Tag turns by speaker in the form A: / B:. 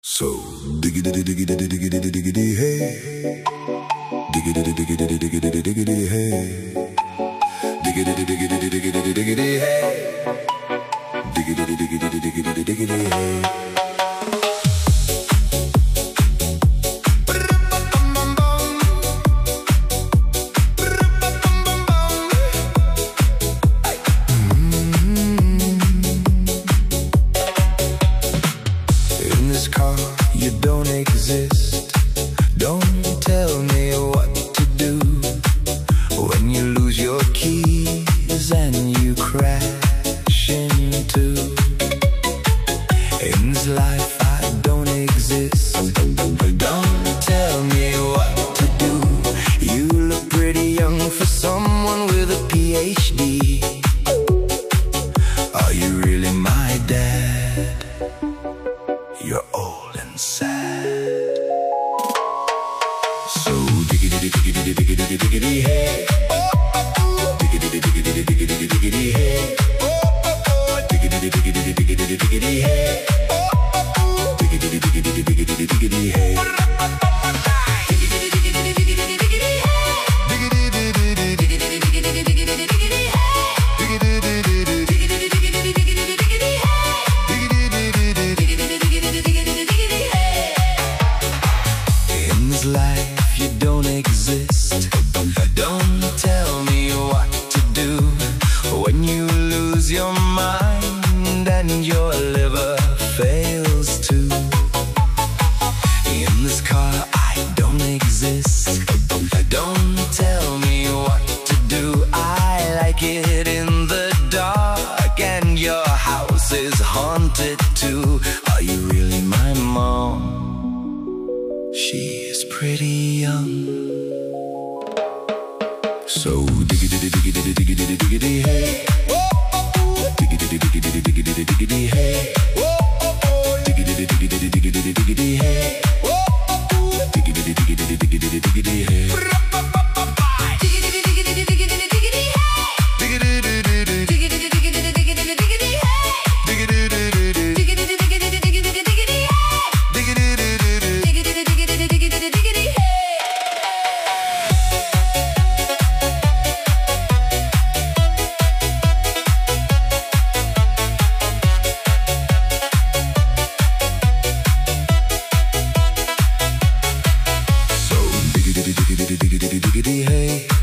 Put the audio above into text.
A: So diggity diggity diggity diggity hey, diggity diggity diggity diggity hey, diggity diggity diggity diggity hey, diggity diggity diggity diggity hey. In this car, you don't exist. Don't tell me what to do when you lose your keys and you crash into. In this life, I don't exist. Don't tell me what to do. You look pretty young for someone with a PhD. Are you really my dad? You're old and sad. So diggity diggity diggity diggity hey, diggity diggity diggity diggity hey, diggity diggity diggity diggity hey, diggity diggity diggity diggity hey. Life, you don't exist. Don't tell me what to do when you lose your mind and your liver fails too. In this car, I don't exist. Don't tell me what to do. I like it in the dark, and your house is haunted too. Are you really my mom? She's pretty young. So diggity diggity diggity diggity hey, diggity diggity diggity diggity hey, diggity diggity diggity diggity hey, diggity diggity diggity diggity hey. Diggity diggity diggity hey.